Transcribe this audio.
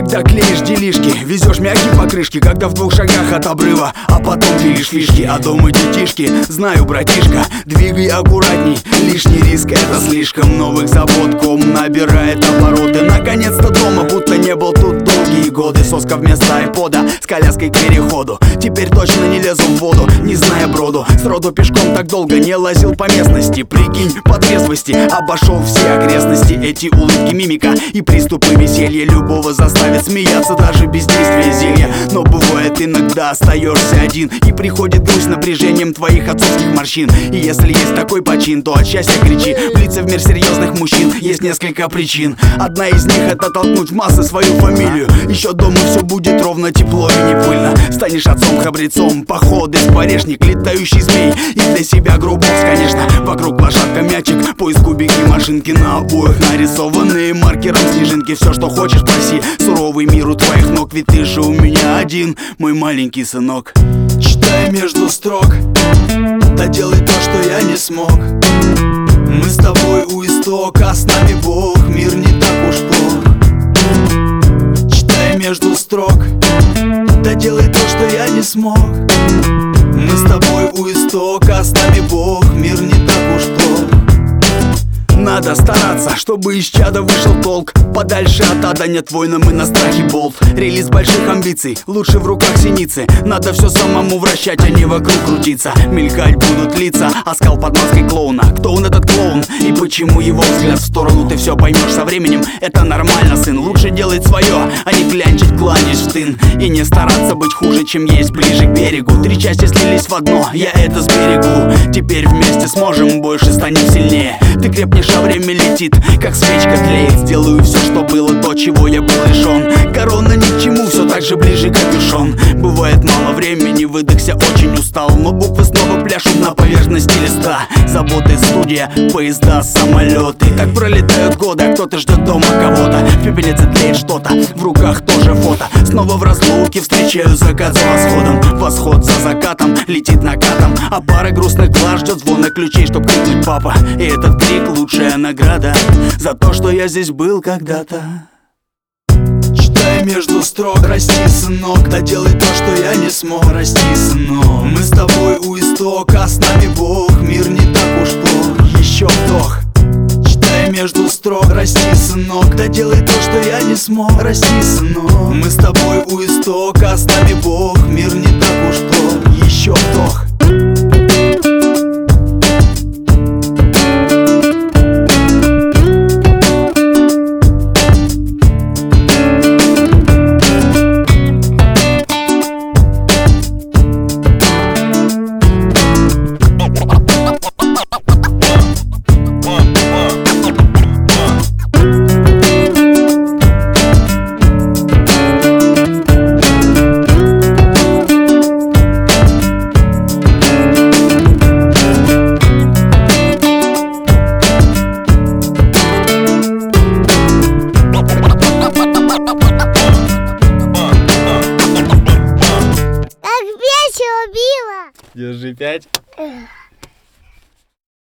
Когда клеишь делишки, везешь мягкие покрышки, когда в 2 шагах от обрыва, а потом пилишь фишки. А дома детишки, знаю, братишка, двигай аккуратней, лишний риск это слишком. Новых забот ком набирает обороты. Наконец-то дома, будто не был тут долгие годы. Соска вместо айпода, с коляской к переходу. Теперь точно не лезу в воду, не зная броду. Сроду пешком так долго не лазил по местности. Прикинь, по трезвости обошел все окрестности. Эти улыбки, мимика и приступы веселья любого заставят смеяться даже без действия зелья. Но бывает иногда остаешься один, и приходит грусть напряжением твоих отцовских морщин. И если есть такой почин, то от счастья кричи. Влиться в мир серьезных мужчин есть несколько причин. Одна из них это толкнуть в массы свою фамилию. Еще дома все будет ровно, тепло и не пыльно. Станешь отцом-храбрецом, походы, скворечник, летающий змей. И для себя грубокс, конечно, вокруг лошадка, мячик, поиск кубики, машинки на обоях, нарисованные маркером снежинки. Все, что хочешь, проси, суровый мир у твоих ног, ведь ты же у меня один, мой маленький сынок. Читай между строк, да делай то, что я не смог. Мы с тобой у истока, с нами Бог, мир не так уж плох. Читай между строк, да делай то, что я не смог. Мы с тобой у истока, с нами Бог, мир не так уж плох. Надо стараться, чтобы из чада вышел толк. Подальше от ада нет воинам и на страхе болт. Релиз больших амбиций, лучше в руках синицы. Надо все самому вращать, а не вокруг крутиться. Мелькать будут лица, оскал под маской клоуна. Кто он этот клоун и почему его взгляд в сторону? Ты все поймешь со временем, это нормально, сын. Лучше делать свое, а не клянчить, кланясь в тын. И не стараться быть хуже, чем есть, ближе к берегу. 3 части слились в одно, я это сберегу. Теперь вместе сможем, больше станем сильнее. Ты крепнешь, а время летит, как свечка тлеет. Сделаю все, что было то, чего я был лишен. Корона ни к чему, все так же ближе капюшон. Бывает мало времени, выдохся, очень устал. Но буквы снова пляшут на поверхности листа. Заботы, студия, поезда, самолеты. Так пролетают годы, а кто-то ждет дома кого-то. В пепелице тлеет что-то, в руках тоже фото. Снова в разлуке встречаю закат за восходом. Восход за закатом летит накатом, а пара грустных глаз ждет звона ключей, чтоб крикнуть папа. И этот крик лучшая награда за то, что я здесь был когда-то. Читай между строк, расти, сынок, да делай то, что я не смог. Расти, сынок, мы с тобой у истока, с нами Бог, мир не так уж плох. Еще вдох. Читай между строк, расти, сынок, да делай то, что я не смог. Расти, сынок, мы с тобой у истока, с нами Бог, мир не так уж плох. Еще вдох.